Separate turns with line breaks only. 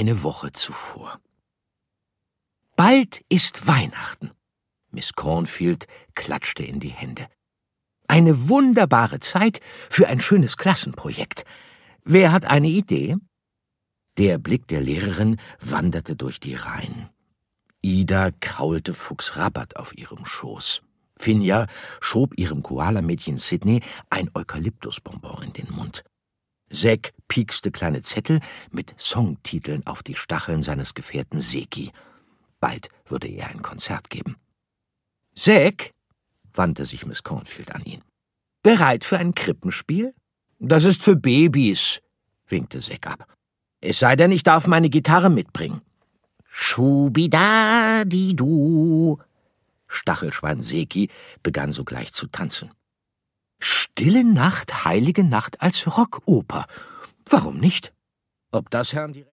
eine Woche zuvor. Bald ist Weihnachten. Miss Cornfield klatschte in die Hände. Eine wunderbare Zeit für ein schönes Klassenprojekt. Wer hat eine Idee? Der Blick der Lehrerin wanderte durch die Reihen. Ida kraulte Fuchs Rabat auf ihrem Schoß. Finja schob ihrem Koala-Mädchen Sidney ein Eukalyptusbonbon in den Mund. Zack piekste kleine Zettel mit Songtiteln auf die Stacheln seines Gefährten Seki. Bald würde er ein Konzert geben. »Zack«, wandte sich Miss Cornfield an ihn, »bereit für ein Krippenspiel?« »Das ist für Babys«, winkte Zack ab. »Es sei denn, ich darf meine Gitarre mitbringen.« »Schubidadidu«, Stachelschwein Seki begann sogleich zu tanzen. »Stille Nacht, heilige Nacht als Rockoper. Warum nicht? Ob das Herrn